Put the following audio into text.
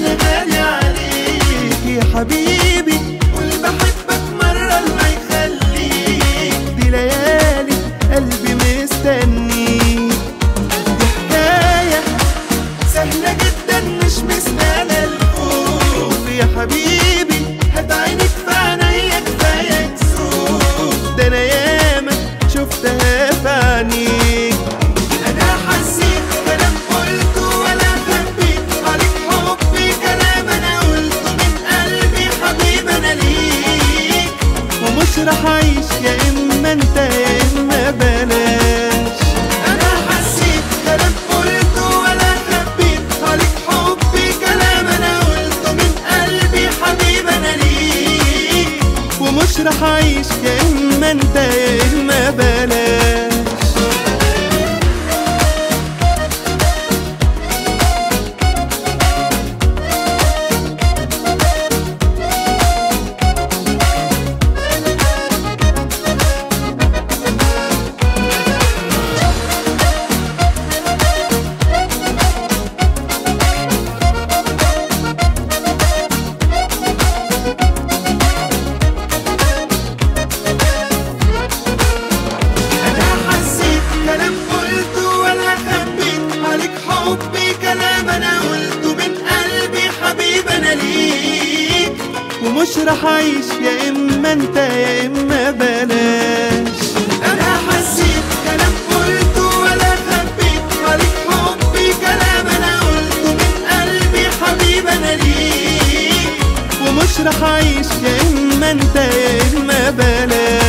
اللي غالي عليك يا حبيبي، قول بحبك مرة ما يخليك. دي ليالي قلبي مستنيك، دي حكاية سهلة جدا مش مستاهلة الخوف يا حبيبي. هات عينك في عينيا كفاية كسوف، ده أنا ياما شفتها في عينيك. أنا حسيت كلام قلته ولا خبيت عليك حبي، كلام أنا قلته من قلبي حبيبي أنا ليك. ومش رح أعيش يا إما أنت يا إما بلاش. أنا حسيت كلام قلته ولا خبيت عليك حبي، كلام أنا قلته من قلبي حبيبي أنا ليك. ومش رح أعيش يا إما أنت يا إما بلاش. كلام قلته ولا خبيت عليك حبي، كلام انا قلته من قلبي حبيبي انا ليك. ومش رح اعيش يا اما انت يا اما بلاش. انا حسيت كلام قلته ولا خبيت عليك حبي، كلام انا قلته من قلبي حبيبي انا ليك. ومش رح اعيش يا اما انت يا اما بلاش.